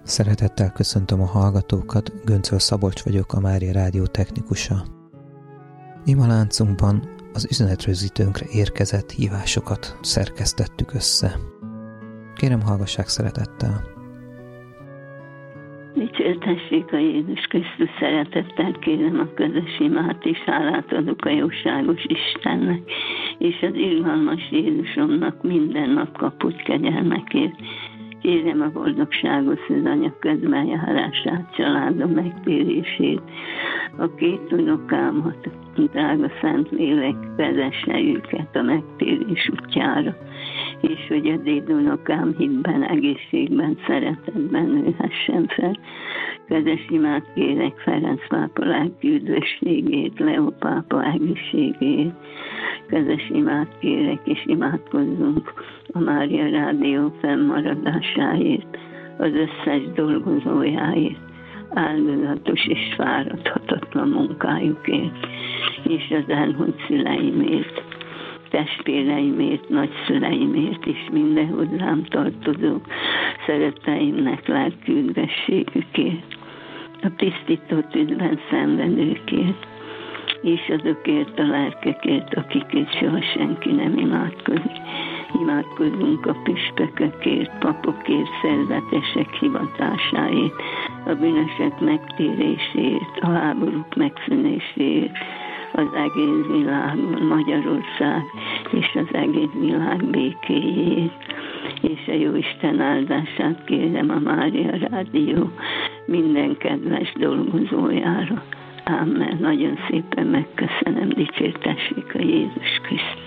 Szeretettel köszöntöm a hallgatókat, Göncöl Szabolcs vagyok, a Mária Rádió technikusa. Imaláncunkban az üzenetrögzítőnkre érkezett hívásokat szerkesztettük össze. Kérem, hallgassák szeretettel! Dicsértessék a Jézus Krisztus, szeretettel kérem a közös imát, és hálát adok a jóságos Istennek, és az irgalmas Jézusomnak minden nap kapott kegyelmekért. Kérem a boldogságos szűzanyag közbenjárását, családom megtérését, a két unokámat, drága Szentlélek vezesse őket a megtérés útjára, és hogy a dédunokám hitben, egészségben, szeretetben nőhessen fel. Közös imát kérek Ferenc pápa lelki üdvösségét, Leó pápa egészségét. Közös imát kérek, és imádkozzunk a Mária Rádió fennmaradásáért, az összes dolgozójáért, áldozatos és fáradhatatlan munkájukért, és az elhunyt szüleimért, testvéreimért, nagyszüleimért, és minden hozzám tartozó szeretteimnek lelki üdvösségükért, a tisztító tűzben szenvedőkért, és azokért a lelkekért, akikért soha senki nem imádkozik. Imádkozunk a püspökökért, papokért, szerzetesek hivatásáért, a bűnösök megtérésért, a háborúk megszűnéséért, az egész világon, Magyarország és az egész világ békéjét, és a Jóisten áldását kérem a Mária Rádió minden kedves dolgozójára. Amen. Nagyon szépen megköszönöm, dicsértessék a Jézus Krisztus.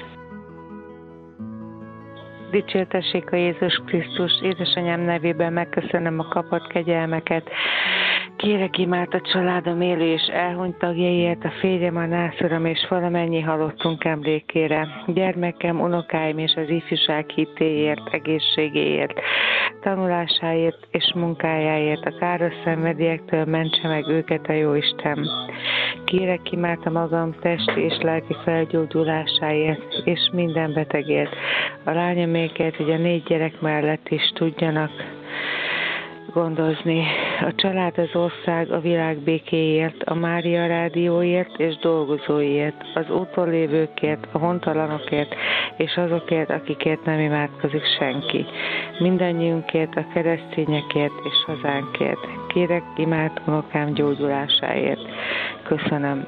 Dicsértessék a Jézus Krisztus, édesanyám nevében megköszönöm a kapott kegyelmeket. Kérek imát a családom élő és elhunyt tagjaiért, a férjem, a nászorom és valamennyi halottunk emlékére, gyermekem, unokáim és az ifjúság hitéért, egészségéért, tanulásáért és munkájáért, a káros szenvedélyektől mentse meg őket a Jóisten. Kérek imát a magam testi és lelki felgyógyulásáért és minden betegért, a lányomékért, hogy a 4 gyerek mellett is tudjanak gondozni. A család, az ország, a világ békéért, a Mária Rádióért és dolgozóiért, az úton lévőkért, a hontalanokért és azokért, akikért nem imádkozik senki. Mindannyiunkért, a keresztényekért és hazánkért. Kérek imát unokám gyógyulásáért. Köszönöm.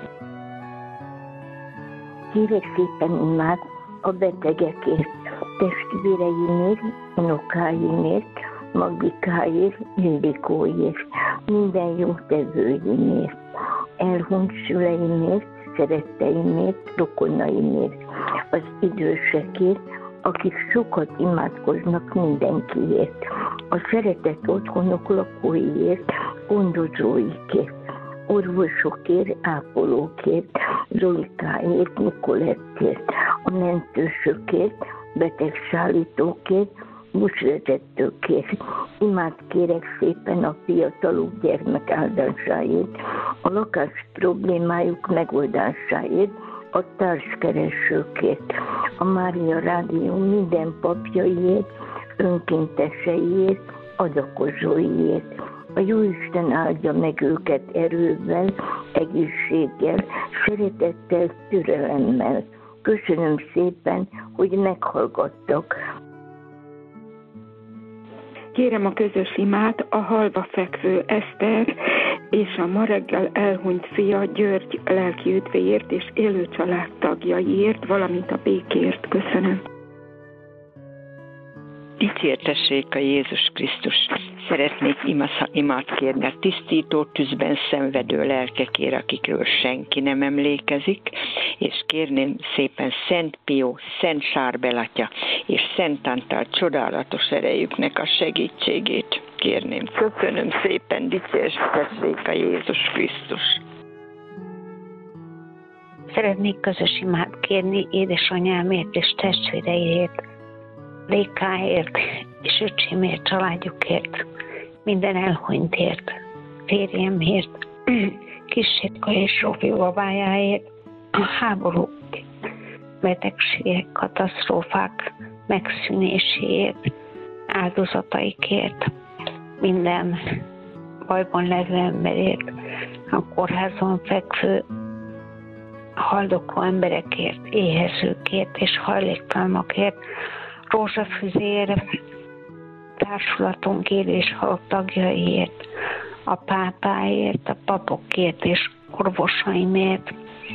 Kérek szépen imát a betegekért, testvéreimért, unokáimért, Magikáért, Ildikóért, minden jótevőimért, elhunyt szüleimért, szeretteimért, rokonaimért, az idősekért, akik sokat imádkoznak mindenkiért, a szeretett otthonok lakóiért, gondozóikért, orvosokért, ápolókért, Zolikáért, Nikolettért, a mentősökért, betegszállítókért, buszvezetőkért. Imát kérek szépen a fiatalok gyermek áldásáért, a lakás problémájuk megoldásáért, a társkeresőkért, a Mária Rádió minden papjaiért, önkénteseiért, adakozóiért. A Jóisten áldja meg őket erővel, egészséggel, szeretettel, türelemmel. Köszönöm szépen, hogy meghallgattak. Kérem a közös imát a halva fekvő Eszter és a ma reggel elhunyt fia György lelki üdvéért és élő családtagjaiért, valamint a békért. Köszönöm. Dicsértessék a Jézus Krisztus. Szeretnék imát kérni a tisztító tűzben szenvedő lelkekért, akikről senki nem emlékezik, és kérném szépen Szent Pió, Szent Sárbel atya és Szent Antal csodálatos erejüknek a segítségét kérném. Köszönöm szépen, dicsértessék a Jézus Krisztus. Szeretnék közös imát kérni édesanyámért és testvéreért, Lékáért és öcsémért, családjukért, minden elhunytért, férjemért, Kisétka és Zsófi babájáért, a háborúk, betegségek, katasztrófák megszűnéséért, áldozataikért, minden bajban levő emberért, a kórházon fekvő haldokló emberekért, éhezőkért és hajléktalanokért, Rózsafüzér társulatunk és halott tagjaiért, a pápáért, a papokért és orvosaimért,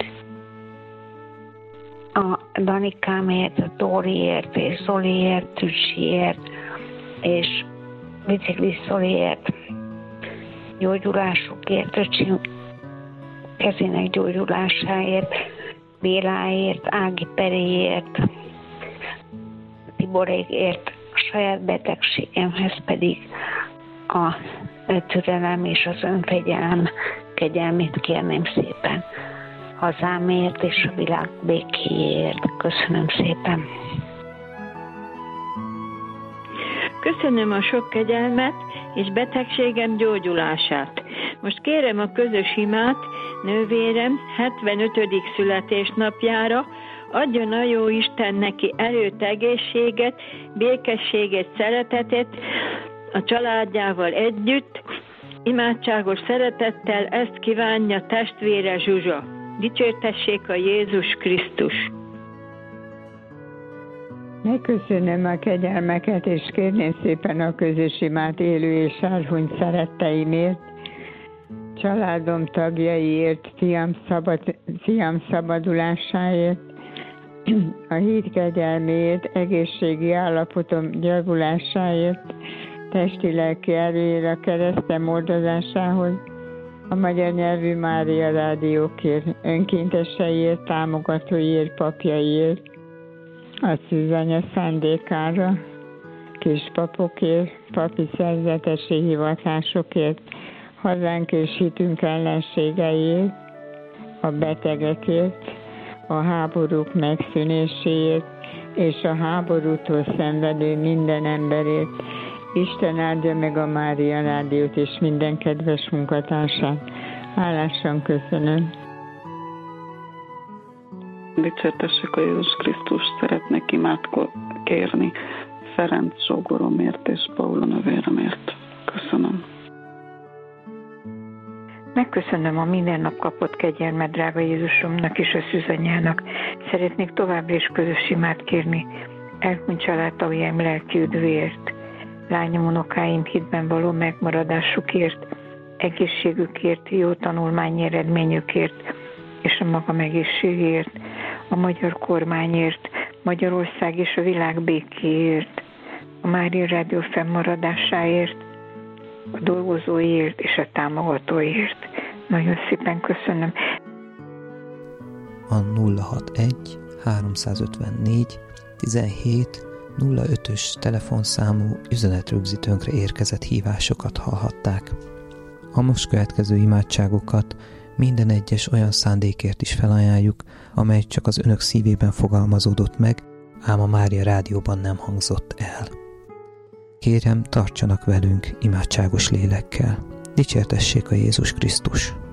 a Danikámért, a Dóriért és Zoliért, Tücsiért és Biciklis Zoliért, gyógyulásukért, öcsém kezének gyógyulásáért, Béláért, Ági Periért, Tiborékért, a saját betegségemhez pedig a türelem és az önfegyelem kegyelmét kérném szépen. Hazámért és a világ békéért. Köszönöm szépen. Köszönöm a sok kegyelmet és betegségem gyógyulását. Most kérem a közös imát nővérem 75. születésnapjára, adjon a jó Isten neki erőt, egészséget, békességet, szeretetet a családjával együtt. Imádságos szeretettel ezt kívánja testvére Zsuzsa. Dicsértessék a Jézus Krisztus! Megköszönöm a kegyelmeket, és kérném szépen a közös imát élő és elhunyt szeretteimért, családom tagjaiért, fiam szabadulásáért, a hit kegyelméért, egészségi állapotom javulásáért, testi-lelki erőért, a keresztem oldazásához, a magyar nyelvű Mária rádiókért, önkénteseiért, támogatóiért, papjaiért, a szűzanya szándékára, kispapokért, papi szerzetesi hivatásokért, hazánk és hitünk ellenségeiért, a betegekért, a háborúk megszűnéséért és a háborútól szenvedő minden emberért. Isten áldja meg a Mária rádiót és minden kedves munkatársát. Hálásan köszönöm. Dicsértessék a Jézus Krisztus, szeretnék kérni Ferenc sógoromért és Paula nővéremért. Köszönöm. Megköszönöm a minden nap kapott kegyelmet drága Jézusomnak és a szűzanyának. Szeretnék továbbra is közös imát kérni elhunyt családtagjaim lelki üdvéért, lányom, unokáim hitben való megmaradásukért, egészségükért, jó tanulmányi eredményükért és a magam egészségért, a magyar kormányért, Magyarország és a világ békéért, a Mária Rádió fennmaradásáért, a dolgozóért és a támogatóért. Nagyon szépen köszönöm. A 061 354 17 05-ös telefonszámú üzenetrögzítőnkre érkezett hívásokat hallhatták. A most következő imádságokat minden egyes olyan szándékért is felajánljuk, amely csak az önök szívében fogalmazódott meg, ám a Mária Rádióban nem hangzott el. Kérem, tartsanak velünk imádságos lélekkel. Dicsértessék a Jézus Krisztus!